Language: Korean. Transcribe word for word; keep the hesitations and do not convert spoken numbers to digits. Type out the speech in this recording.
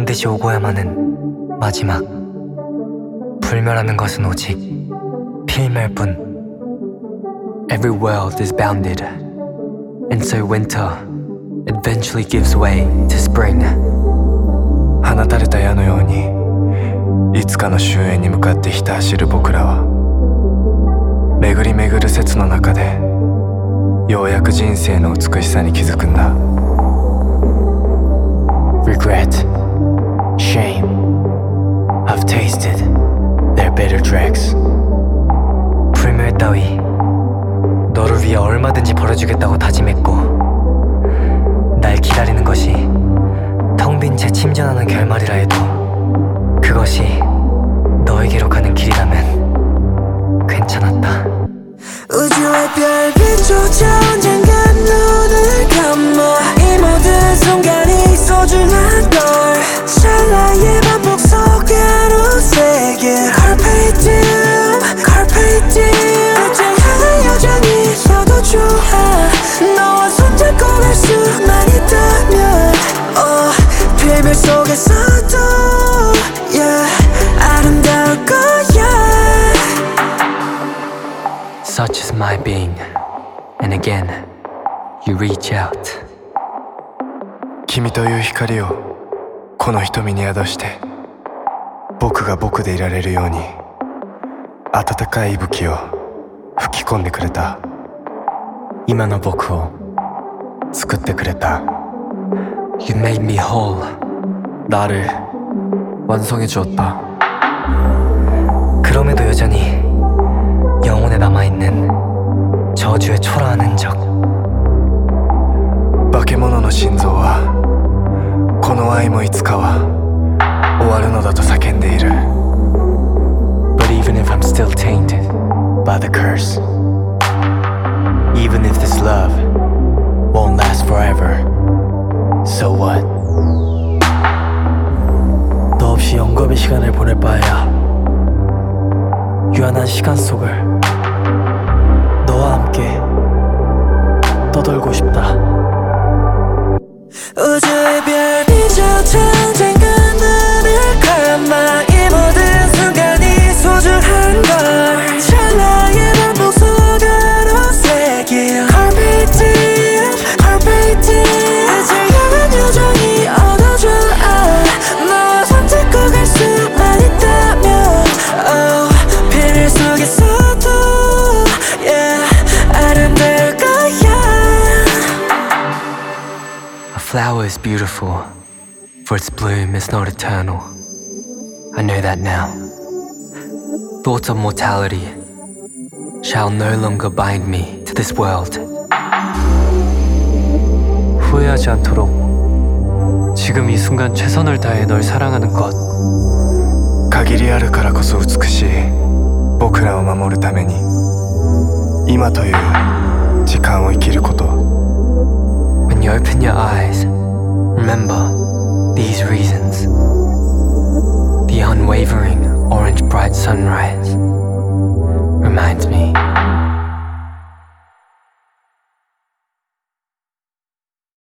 반드시 오고야만 하는 마지막. 불멸하는 것은 오직 필멸뿐. Every world is bounded, and so winter eventually gives way to spring. 放たれた矢のようにいつかの終焉に向かってひた走る僕らは、巡り巡る節の中でようやく人生の美しさに気づくんだ。 Regret, shame, I've tasted their bitter dregs. 불멸 따위 너를 위해 얼마든지 벌어주겠다고 다짐했고, 날 기다리는 것이 텅 빈 채 침전하는 결말이라 해도 그것이 너에게로 가는 길이라면 괜찮았다. 우주의 별빛조차 언젠가 눈을 감아 이 모든 순간이 소중한 걸 찰나의 반복 속으로 새긴 Carpe diem, Carpe diem 끝을 향한 여정이 서도 좋아 너와 손잡고 갈 수만 있다면 oh, 필멸 속에서도 yeah, 아름다울 거야. Such is my being, and again you reach out. 君という光をこの瞳に宿して、僕が僕でいられるように温かい息吹を吹き込んでくれた。 今の僕を作ってくれた。 You made me whole. 나를 완성해 주었다. 그럼에도 여전히 영혼에 남아있는 저주의 초라한 흔적. 化け物の心臓はこの愛もいつかは終わるのだと叫んでいる。 But even if I'm still tainted by the curse, even if this love won't last forever, so what? 너 없이 영겁의 시간을 보낼 바에야 유한한 시간 속을 너와 함께 떠돌고 싶다. 우주의 별빛조차 언젠가 눈을 감아 이 모든 순간이 소중한 걸 찰나의 반복 속으로 새긴 Carpe diem, Carpe diem 끝을 향한 여정이 얻어줘아 너와 손잡고 갈 수만 있다면 oh, 필멸 속에서도 yeah, 아름다울 거야. A flower is beautiful, for its bloom is not eternal. I know that now. Thoughts of mortality shall no longer bind me to this world. 후회하지 않도록 지금 이 순간 최선을 다해 널 사랑하는 것. 限りあるからこそ美しい僕らを守るために今という時間を生きること。 When you open your eyes, remember these reasons. The unwavering orange bright sunrise reminds me